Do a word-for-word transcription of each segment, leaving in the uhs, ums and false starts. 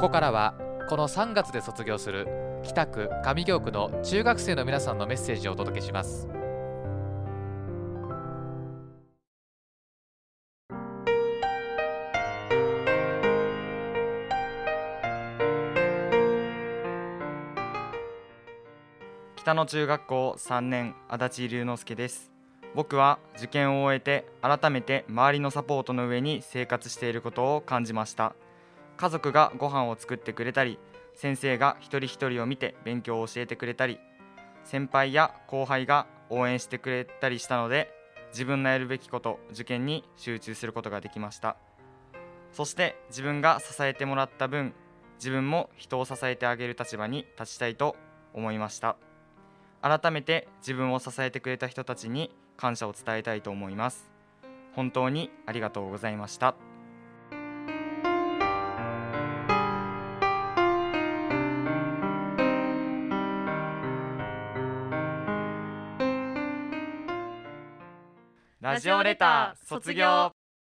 こからはこのさんがつで卒業する北区上京区の中学生の皆さんのメッセージをお届けします。 北野中学校さんねん足立龍之介です。僕は受験を終えて改めて周りのサポートの上に生活していることを感じました。家族がご飯を作ってくれたり、先生が一人一人を見て勉強を教えてくれたり、先輩や後輩が応援してくれたりしたので、自分のやるべきこと、受験に集中することができました。そして自分が支えてもらった分、自分も人を支えてあげる立場に立ちたいと思いました。改めて自分を支えてくれた人たちに感謝を伝えたいと思います。本当にありがとうございました。ラジオレター卒業。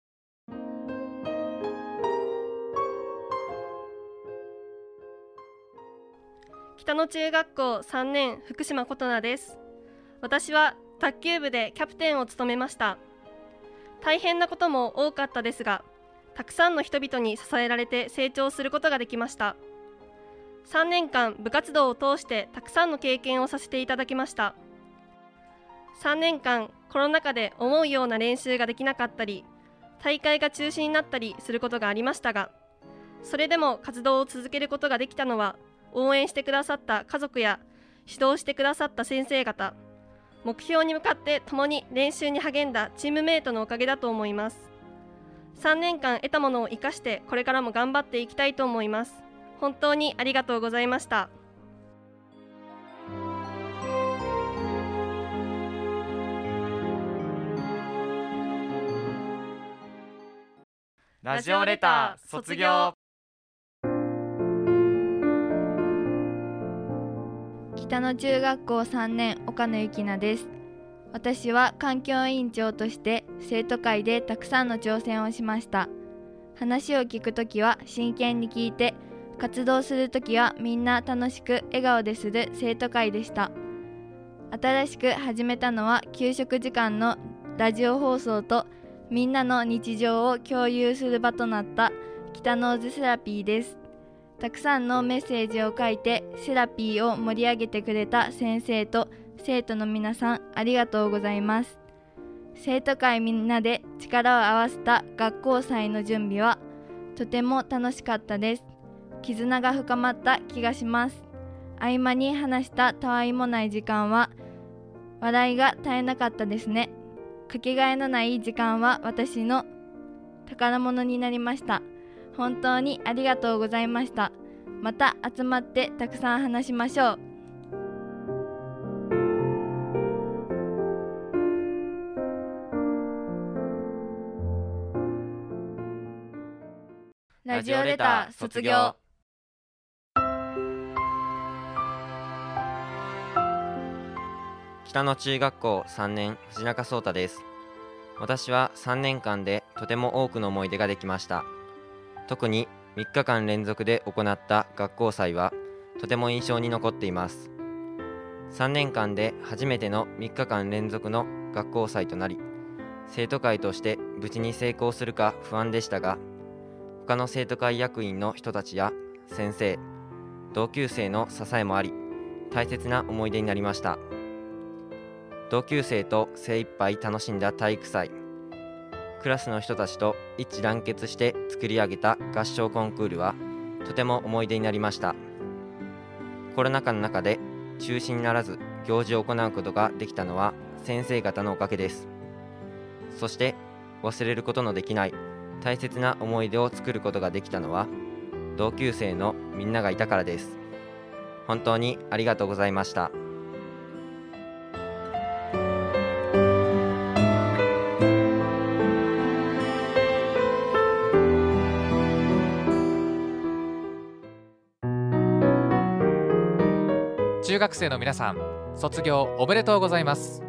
北野中学校さんねん福島琴奈です。私は卓球部でキャプテンを務めました。大変なことも多かったですが、たくさんの人々に支えられて成長することができました。さんねんかん部活動を通してたくさんの経験をさせていただきました。さんねんかんコロナ禍で思うような練習ができなかったり、大会が中止になったりすることがありましたが、それでも活動を続けることができたのは、応援してくださった家族や指導してくださった先生方、目標に向かって共に練習に励んだチームメイトのおかげだと思います。さんねんかん得たものを生かしてこれからも頑張っていきたいと思います。本当にありがとうございました。 ラジオレター卒業。 北野中学校さんねん岡野由紀奈です。私は環境委員長として生徒会でたくさんの挑戦をしました。話を聞くときは真剣に聞いて、活動するときはみんな楽しく笑顔でする生徒会でした。新しく始めたのは給食時間のラジオ放送と、みんなの日常を共有する場となった北ノーズセラピーです。たくさんのメッセージを書いてセラピーを盛り上げてくれた先生と生徒の皆さん、ありがとうございます。生徒会みんなで力を合わせた学校祭の準備はとても楽しかったです。絆が深まった気がします。合間に話したたわいもない時間は笑いが絶えなかったですね。かけがえのない時間は私の宝物になりました。本当にありがとうございました。また集まってたくさん話しましょう。 ラジオレター卒業。 北野中学校さんねん藤中壮太です。私はさんねんかんでとても多くの思い出ができました。特にみっかかん連続で行った学校祭はとても印象に残っています。さんねんかんで初めてのみっかかん連続の学校祭となり、生徒会として無事に成功するか不安でしたが、他の生徒会役員の人たちや先生、同級生の支えもあり、大切な思い出になりました。同級生と精一杯楽しんだ体育祭、クラスの人たちと一致団結して作り上げた合唱コンクールはとても思い出になりました。コロナ禍の中で中止にならず行事を行うことができたのは先生方のおかげです。そして忘れることのできない大切な思い出を作ることができたのは同級生のみんながいたからです。本当にありがとうございました。 中学生の皆さん、卒業おめでとうございます。